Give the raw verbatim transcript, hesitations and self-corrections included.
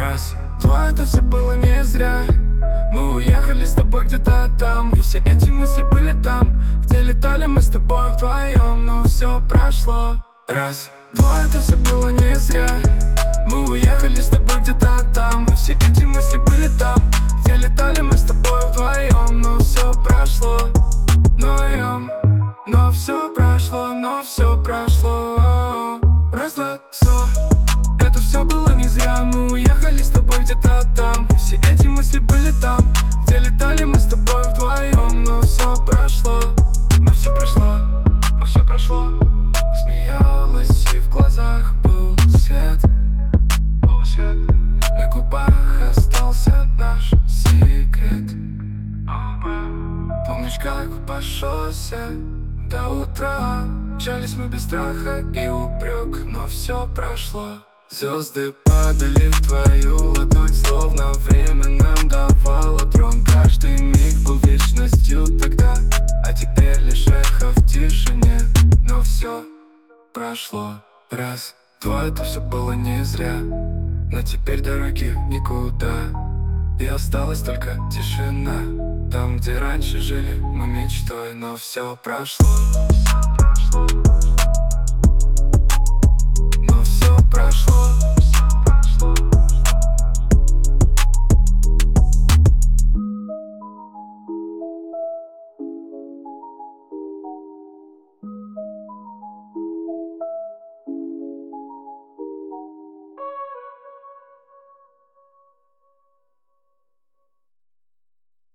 Раз, два, это все было не зря. Мы уехали с тобой где-то там, и все эти мысли были там, где летали мы с тобой вдвоем, но все прошло. Раз, два, это все было не зря. Мы уехали с тобой где-то там, и все эти мысли были там, где летали мы с тобой вдвоем, но все прошло. Вдвоем, но все прошло, но все прошло. Раз, два, все, это все было не зря. Мы уехали с тобой где-то там, и все эти мысли были там, где летали мы с тобой вдвоем, но все прошло. Но все прошло, но все прошло. Смеялась, и в глазах был свет. На губах остался наш секрет. Помнишь, как по шоссе до утра мчались мы без страха и упрек, но все прошло. Звезды падали в твою ладонь, словно время нам давало трон. Каждый миг был вечностью тогда, а теперь лишь эхо в тишине. Но все прошло. Раз, два, это все было не зря. Но теперь дороги никуда, и осталась только тишина. Там, где раньше жили мы мечтой, но все прошло. Но все прошло.